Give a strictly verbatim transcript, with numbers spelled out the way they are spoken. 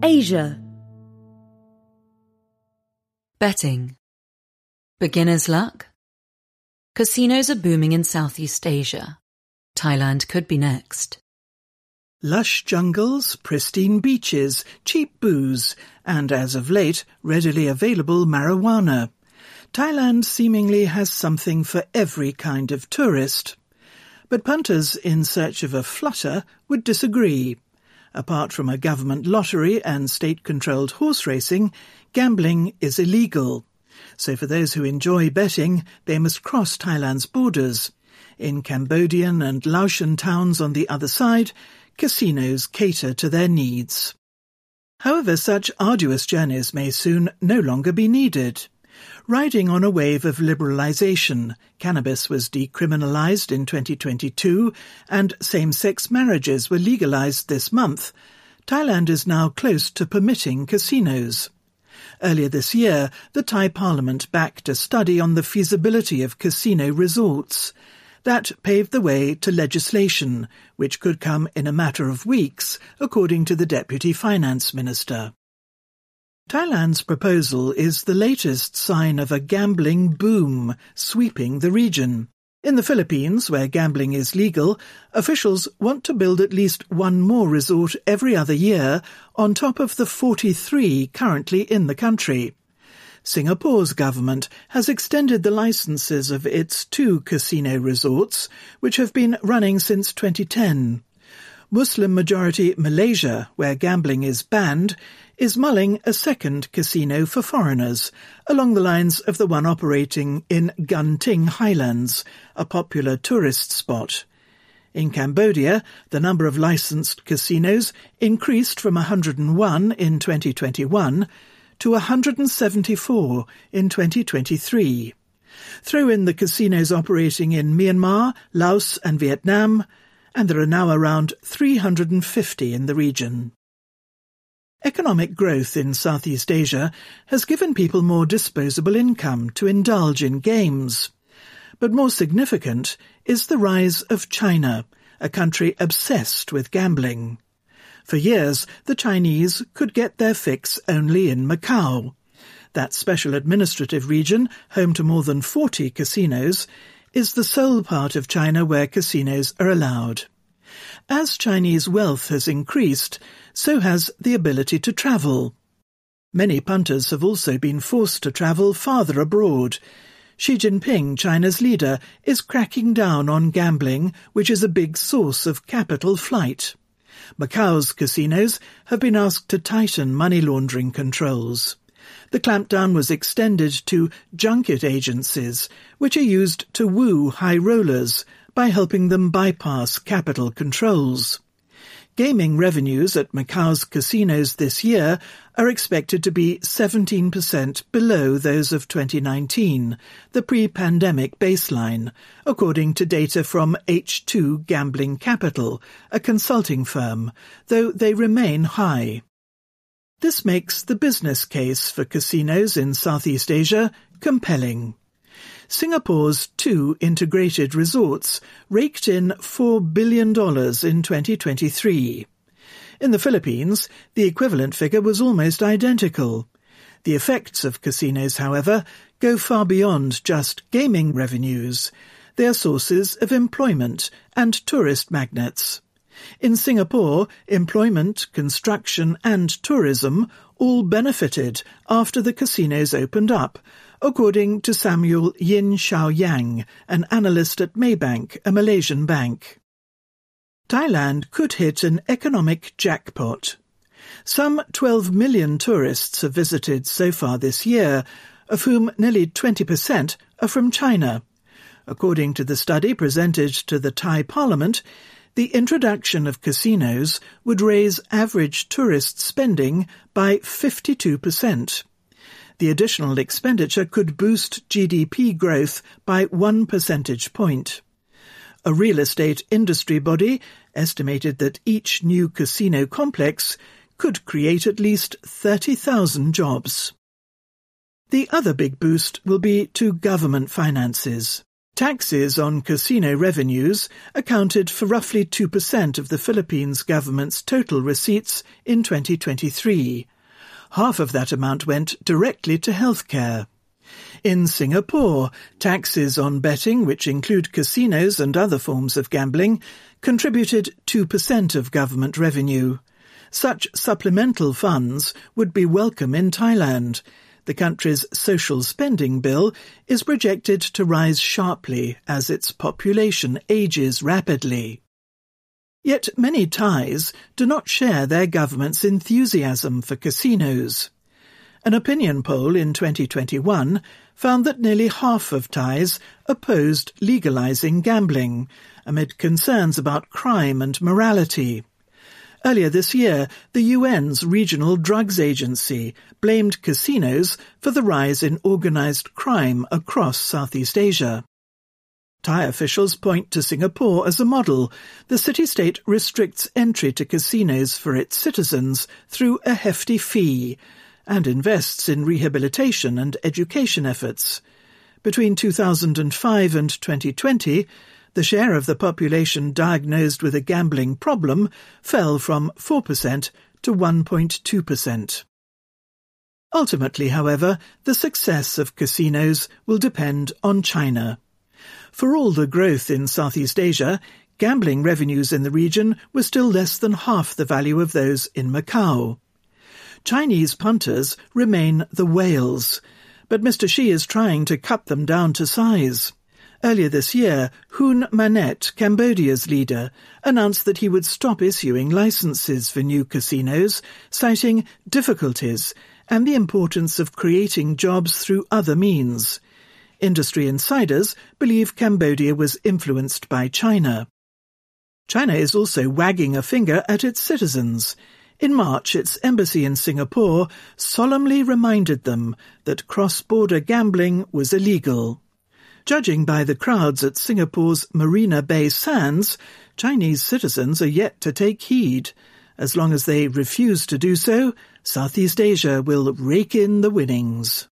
Asia. Betting. Beginner's luck? Casinos are booming in Southeast Asia. Thailand could be next. Lush jungles, pristine beaches, cheap booze, and as of late, readily available marijuana. Thailand seemingly has something for every kind of tourist. But punters in search of a flutter would disagree. Apart from a government lottery and state-controlled horse racing, gambling is illegal. So for those who enjoy betting, they must cross Thailand's borders. In Cambodian and Laotian towns on the other side, casinos cater to their needs. However, such arduous journeys may soon no longer be needed. Riding on a wave of liberalisation, cannabis was decriminalised in twenty twenty-two and same-sex marriages were legalised this month. Thailand is now close to permitting casinos. Earlier this year, the Thai Parliament backed a study on the feasibility of casino resorts. That paved the way to legislation, which could come in a matter of weeks, according to the Deputy Finance Minister. Thailand's proposal is the latest sign of a gambling boom sweeping the region. In the Philippines, where gambling is legal, officials want to build at least one more resort every other year on top of the forty-three currently in the country. Singapore's government has extended the licenses of its two casino resorts, which have been running since twenty ten. Muslim-majority Malaysia, where gambling is banned, is mulling a second casino for foreigners, along the lines of the one operating in Genting Highlands, a popular tourist spot. In Cambodia, the number of licensed casinos increased from one hundred and one in twenty twenty-one to one hundred and seventy-four in twenty twenty-three. Throw in the casinos operating in Myanmar, Laos and Vietnam, and there are now around three hundred and fifty in the region. Economic growth in Southeast Asia has given people more disposable income to indulge in games. But more significant is the rise of China, a country obsessed with gambling. For years, the Chinese could get their fix only in Macau. That special administrative region, home to more than forty casinos, is the sole part of China where casinos are allowed. As Chinese wealth has increased, so has the ability to travel. Many punters have also been forced to travel farther abroad. Xi Jinping, China's leader, is cracking down on gambling, which is a big source of capital flight. Macau's casinos have been asked to tighten money laundering controls. The clampdown was extended to junket agencies, which are used to woo high rollers by helping them bypass capital controls. Gaming revenues at Macau's casinos this year are expected to be seventeen percent below those of twenty nineteen, the pre-pandemic baseline, according to data from H two Gambling Capital, a consulting firm, though they remain high. This makes the business case for casinos in Southeast Asia compelling. Singapore's two integrated resorts raked in four billion dollars in twenty twenty-three. In the Philippines, the equivalent figure was almost identical. The effects of casinos, however, go far beyond just gaming revenues. They are sources of employment and tourist magnets. In Singapore, employment, construction and tourism all benefited after the casinos opened up, according to Samuel Yin Xiaoyang, an analyst at Maybank, a Malaysian bank. Thailand could hit an economic jackpot. Some twelve million tourists have visited so far this year, of whom nearly twenty percent are from China. According to the study presented to the Thai Parliament, the introduction of casinos would raise average tourist spending by fifty-two percent. The additional expenditure could boost G D P growth by one percentage point. A real estate industry body estimated that each new casino complex could create at least thirty thousand jobs. The other big boost will be to government finances. Taxes on casino revenues accounted for roughly two percent of the Philippines government's total receipts in twenty twenty-three. Half of that amount went directly to healthcare. In Singapore, taxes on betting, which include casinos and other forms of gambling, contributed two percent of government revenue. Such supplemental funds would be welcome in Thailand. The country's social spending bill is projected to rise sharply as its population ages rapidly. Yet many Thais do not share their government's enthusiasm for casinos. An opinion poll in twenty twenty-one found that nearly half of Thais opposed legalizing gambling, amid concerns about crime and morality. Earlier this year, the U N's Regional Drugs Agency blamed casinos for the rise in organized crime across Southeast Asia. Thai officials point to Singapore as a model. The city-state restricts entry to casinos for its citizens through a hefty fee and invests in rehabilitation and education efforts. Between two thousand five and twenty twenty, the share of the population diagnosed with a gambling problem fell from four percent to one point two percent. Ultimately, however, the success of casinos will depend on China. For all the growth in Southeast Asia, gambling revenues in the region were still less than half the value of those in Macau. Chinese punters remain the whales, but Mister Xi is trying to cut them down to size. Earlier this year, Hun Manet, Cambodia's leader, announced that he would stop issuing licenses for new casinos, citing difficulties and the importance of creating jobs through other means. Industry insiders believe Cambodia was influenced by China. China is also wagging a finger at its citizens. In March, its embassy in Singapore solemnly reminded them that cross-border gambling was illegal. Judging by the crowds at Singapore's Marina Bay Sands, Chinese citizens are yet to take heed. As long as they refuse to do so, Southeast Asia will rake in the winnings.